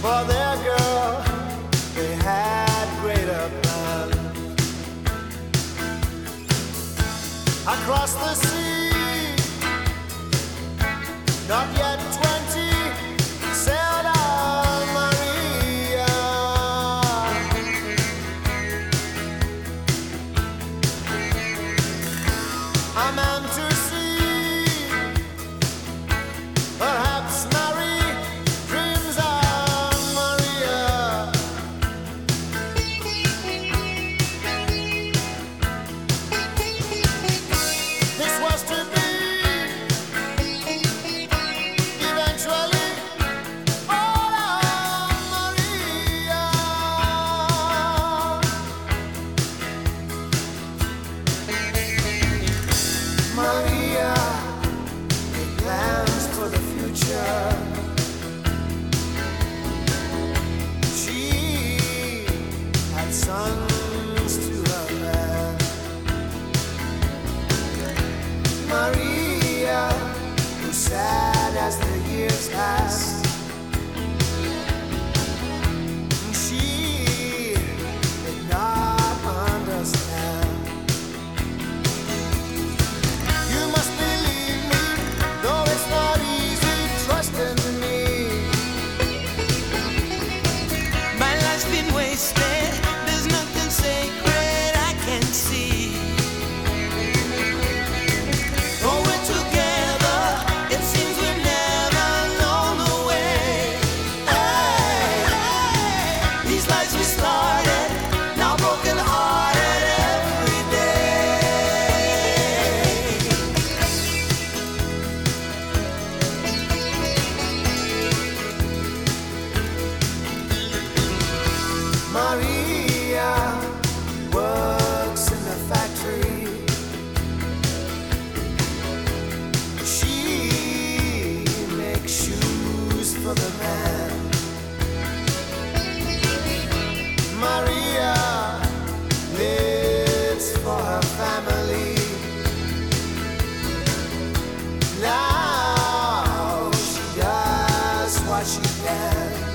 For their girl, they had greater plans. Across the sea, not yet 20, sailed on Maria. A man to see, perhaps marry, dreams on Maria. This was to be eventually all on Maria. Maria made plans for the future. She had sons to her land. Maria, who sad as the years passed, she did not understand. You must believe me, though it's not easy trusting me. My life's been wasted. There's nothing sacred I can see. Though we're together, it seems we've never known the way. Hey, these lives we started, now broken hearted every day. Maria works in the factory. She makes shoes for the man. Maria lives for her family. Now she does what she can.